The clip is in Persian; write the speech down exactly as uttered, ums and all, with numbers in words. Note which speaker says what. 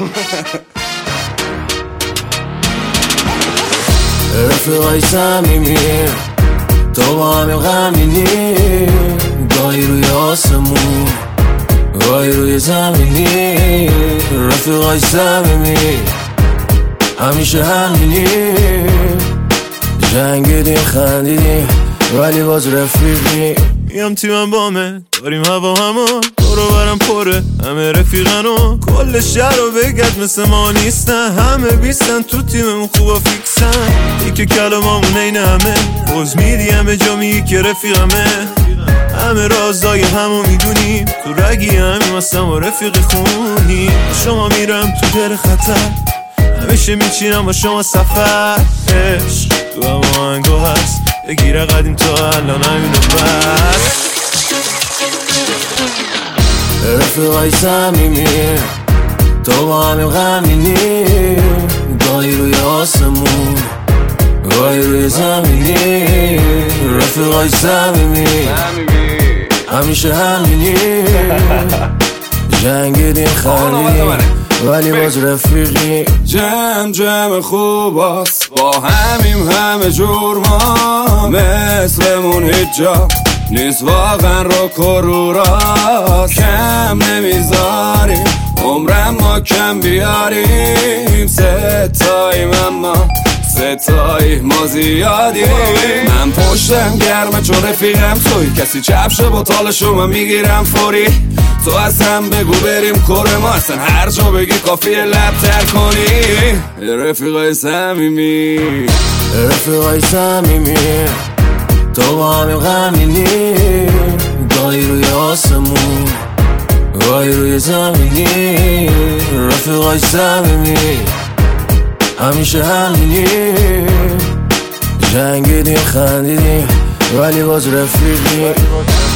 Speaker 1: رفیقای صمیمی تو با همین غمینی، گاهی روی آسمون گاهی روی زمینی. رفیقای صمیمی همیشه همینی، جنگیدیم خندیدیم ولی باز رفیقی.
Speaker 2: میام تیمم بامه داریم هوا همون دورو برم پره همه رفیقنو کل شهر رو بگرد مثل ما نیستن، همه بیستن تو تیممون خوبا فیکسن. یکی کلامامون این همه روز میدی همه جا میگی که رفیقمه، همه رازای همو میدونیم تو رگی همیم هستم و رفیق خونی. شما میرم تو دل خطر همیشه میچینم با شما سفر، عشق تو هم آهنگو هست بگیره قدیم تا الان همینو بس.
Speaker 1: رفیقای صمیمی تو با همین غمینی، گاهی روی آسمون گاهی روی زمینی. رفیقای صمیمی همیشه همینی، جنگیدیم خندیدیم ولی باز رفیقی.
Speaker 3: جمع جمع خوب است با همیم همه جور ما، مثلمون هیچ جا نیست واقعا رو کروراست. کم نمیذاریم عمرم ما کم بیاریم، ستاییم اما ستایی ما زیادیم. من پشتم گرمه چون رفیقم توی، کسی چپشه با تالشو من میگیرم فوری. تو از هم بگو بریم کره ما، اصلا هر جا بگی کافیه لب تر کنی. رفیقای صمیمی
Speaker 1: رفیقای صمیمی تو با همین غمینی، گاهی روی آسمون گاهی روی زمینی. رفیقای صمیمی همیشه همینی، جنگیدیم خندیدیم ولی باز رفیقی.